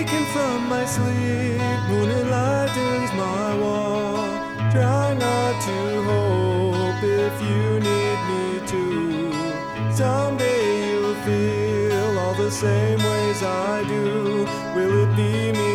waken from my sleep, moon enlightens my walk. Try not to hope if you need me to. Someday you'll feel all the same ways I do. Will it be me